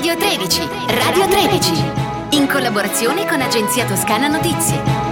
Radio 13, Radio 13, in collaborazione con Agenzia Toscana Notizie.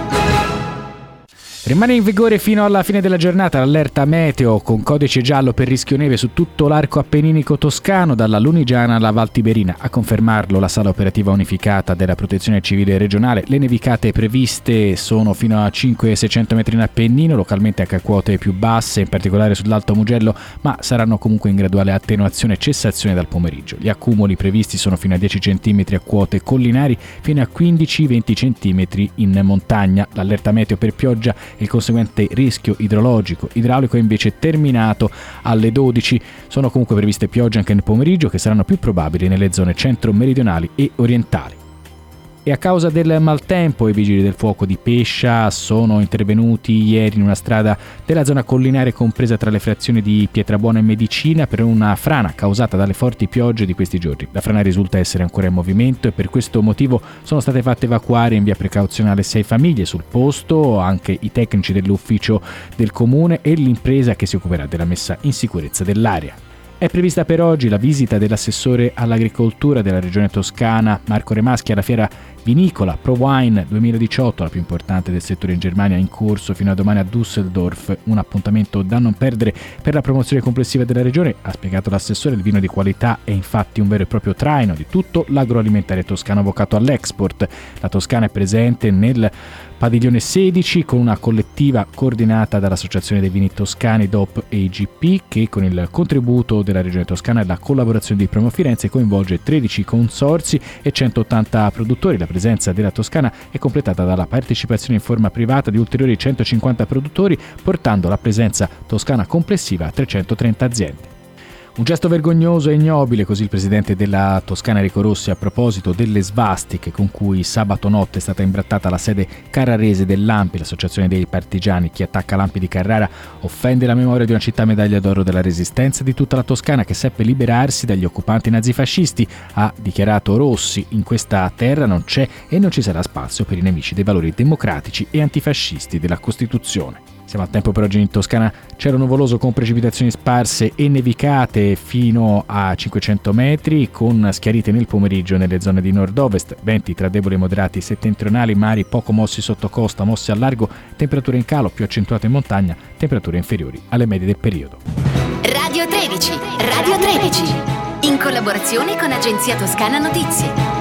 Rimane in vigore fino alla fine della giornata l'allerta meteo con codice giallo per rischio neve su tutto l'arco appenninico toscano, dalla Lunigiana alla Val Tiberina. A confermarlo la sala operativa unificata della Protezione Civile regionale. Le nevicate previste sono fino a 500-600 metri in Appennino, localmente anche a quote più basse, in particolare sull'Alto Mugello, ma saranno comunque in graduale attenuazione e cessazione dal pomeriggio. Gli accumuli previsti sono fino a 10 cm a quote collinari, fino a 15-20 cm in montagna. L'allerta meteo per pioggia e il conseguente rischio idraulico è invece terminato alle 12. Sono comunque previste piogge anche nel pomeriggio, che saranno più probabili nelle zone centro-meridionali e orientali. E a causa del maltempo i vigili del fuoco di Pescia sono intervenuti ieri in una strada della zona collinare compresa tra le frazioni di Pietrabuona e Medicina per una frana causata dalle forti piogge di questi giorni. La frana risulta essere ancora in movimento e per questo motivo sono state fatte evacuare in via precauzionale 6 famiglie. Sul posto anche i tecnici dell'ufficio del comune e l'impresa che si occuperà della messa in sicurezza dell'area. È prevista per oggi la visita dell'assessore all'agricoltura della regione toscana Marco Remaschi alla fiera vinicola ProWine 2018, la più importante del settore in Germania, in corso fino a domani a Düsseldorf. Un appuntamento da non perdere per la promozione complessiva della regione. Ha spiegato l'assessore, il vino di qualità è infatti un vero e proprio traino di tutto l'agroalimentare toscano vocato all'export. La Toscana è presente nel padiglione 16 con una collettiva coordinata dall'Associazione dei Vini Toscani DOP AGP, che con il contributo della Regione Toscana e la collaborazione di Promo Firenze coinvolge 13 consorzi e 180 produttori. La presenza della Toscana è completata dalla partecipazione in forma privata di ulteriori 150 produttori, portando la presenza toscana complessiva a 330 aziende. Un gesto vergognoso e ignobile, così il presidente della Toscana Enrico Rossi a proposito delle svastiche con cui sabato notte è stata imbrattata la sede carrarese dell'ANPI, l'associazione dei partigiani. Chi attacca l'ANPI di Carrara offende la memoria di una città medaglia d'oro della resistenza di tutta la Toscana, che seppe liberarsi dagli occupanti nazifascisti, ha dichiarato Rossi. In questa terra non c'è e non ci sarà spazio per i nemici dei valori democratici e antifascisti della Costituzione. Siamo al tempo per oggi in Toscana. Cielo nuvoloso con precipitazioni sparse e nevicate fino a 500 metri, con schiarite nel pomeriggio nelle zone di nord-ovest, venti tra deboli e moderati settentrionali, mari poco mossi sotto costa, mossi al largo, temperature in calo più accentuate in montagna, temperature inferiori alle medie del periodo. Radio 13, Radio 13, in collaborazione con Agenzia Toscana Notizie.